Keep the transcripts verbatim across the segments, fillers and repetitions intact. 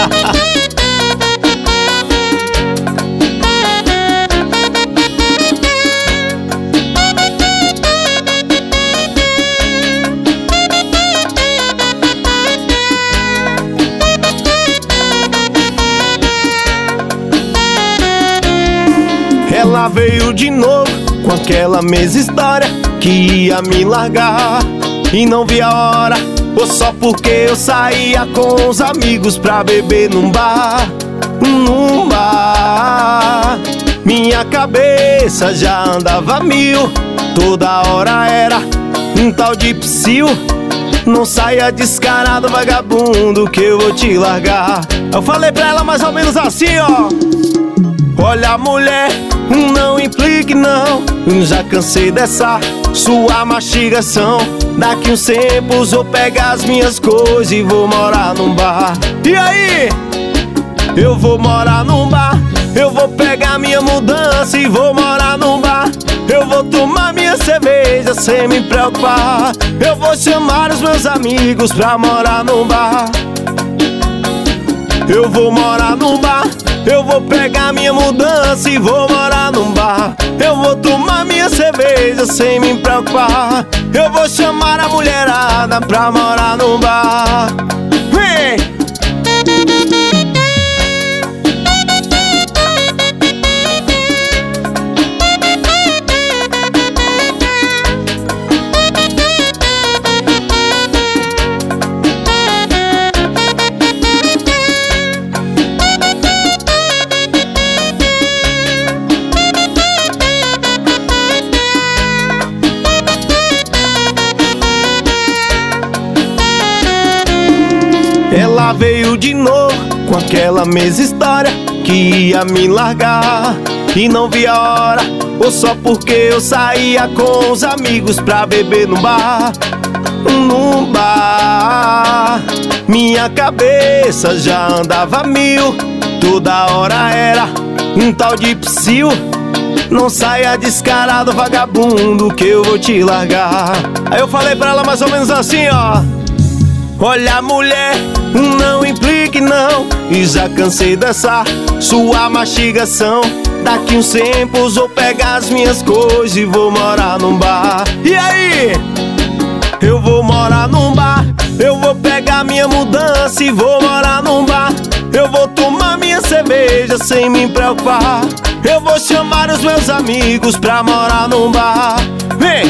Ela veio de novo com aquela mesma história, que ia me largar e não vi a hora. Ou só porque eu saía com os amigos pra beber num bar, num bar. Minha cabeça já andava mil, toda hora era um tal de psiu. Não saia descarado, vagabundo, que eu vou te largar. Eu falei pra ela mais ou menos assim, ó: olha, mulher, não implique não, já cansei dessa sua mastigação. Daqui uns tempos vou pegar as minhas coisas e vou morar num bar. E aí? Eu vou morar num bar, eu vou pegar minha mudança e vou morar num bar. Eu vou tomar minha cerveja sem me preocupar. Eu vou chamar os meus amigos pra morar num bar. Eu vou morar num bar, eu vou pegar minha mudança e vou morar num bar. Eu vou tomar minha cerveja sem me preocupar. Eu vou chamar a mulherada pra morar num bar. Vem! Ela veio de novo com aquela mesma história, que ia me largar e não vi a hora. Ou só porque eu saía com os amigos pra beber num bar, num bar. Minha cabeça já andava mil, toda hora era um tal de psiu. Não saia descarado, vagabundo, que eu vou te largar. Aí eu falei pra ela mais ou menos assim, ó: olha, mulher, não implique não, e já cansei dessa sua mastigação. Daqui uns tempos vou pegar as minhas coisas e vou morar num bar. E aí? Eu vou morar num bar, eu vou pegar minha mudança e vou morar num bar. Eu vou tomar minha cerveja sem me preocupar. Eu vou chamar os meus amigos pra morar num bar. Vem!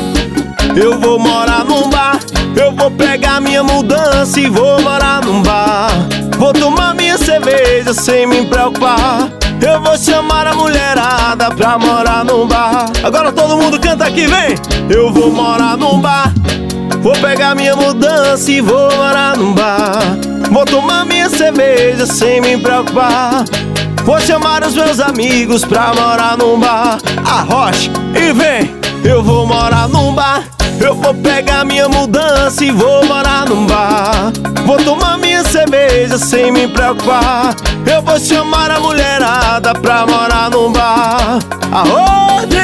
Eu vou morar num bar, eu vou pegar minha mudança e vou morar num bar. Vou tomar minha cerveja sem me preocupar. Eu vou chamar a mulherada pra morar num bar. Agora todo mundo canta aqui, vem! Eu vou morar num bar, vou pegar minha mudança e vou morar num bar. Vou tomar minha cerveja sem me preocupar. Vou chamar os meus amigos pra morar num bar. Arrocha e vem! Eu vou morar num bar, eu vou pegar minha mudança e vou morar num bar. Vou tomar minha cerveja sem me preocupar. Eu vou chamar a mulherada pra morar num bar. Aô,